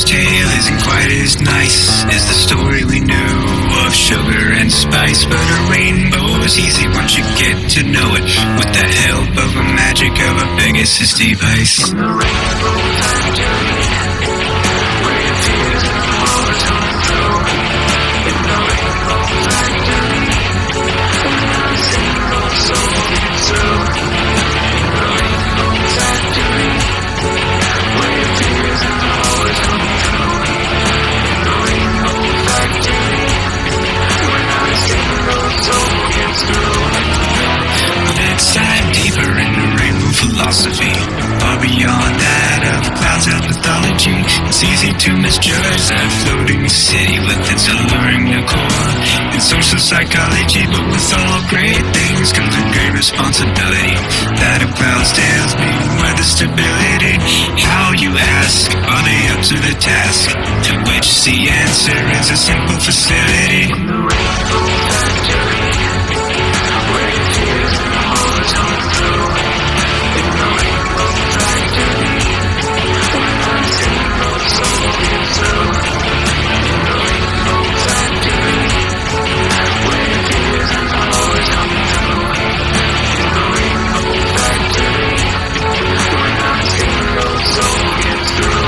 rainbow's tale isn't quite as nice as the story we knew of sugar and spice. But a rainbow is easy once you get to know it, with the help of a magic of a Pegasus device. In the rainbow factory, where your tears and hearts come through. In the rainbow factory, not a single soul gets through. In the rainbow factory, where your tears and hearts come through. In the rainbow factory, where not a single soul gets through. Let's dive deeper into rainbow philosophy, far beyond that of clouds of mythology. It's easy to misjudge that floating city with its alluring decor. In social psychology, but with all great things comes a great responsibility. That of clouds tales mean weather stability. How, you ask, are they up to the task? To which the answer is a simple facility. In the rainbow factory, where your tears and hearts come through. In the rainbow factory, where not a single soul gets through. In the rainbow factory, where your tears and hearts come through. In the rainbow factory, where not a single soul gets through.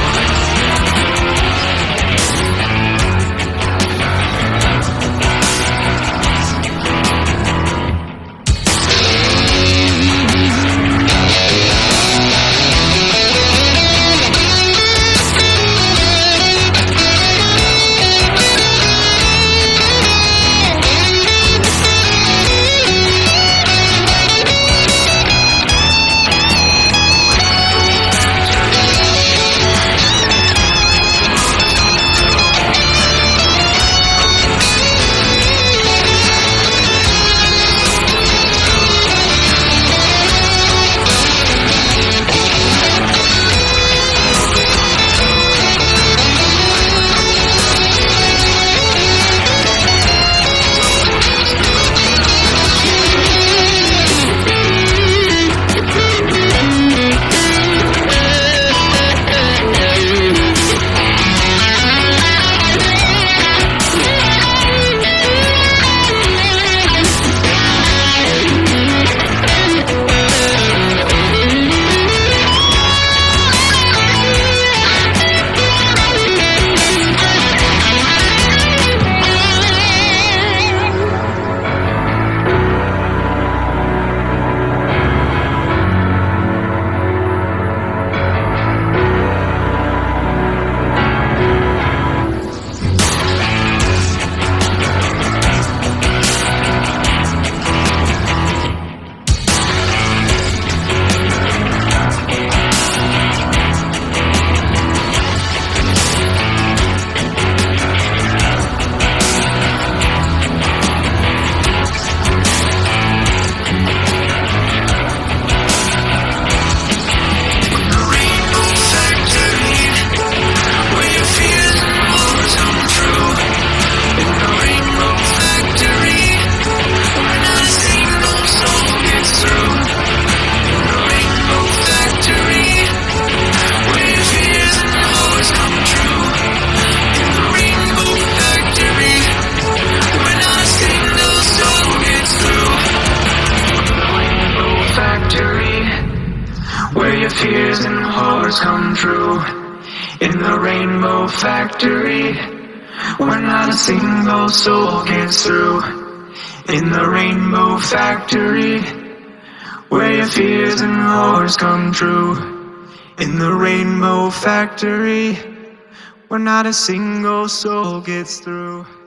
Where your fears and horrors come true. In the rainbow factory, where not a single soul gets through. In the rainbow factory, where your fears and horrors come true. In the rainbow factory, where not a single soul gets through.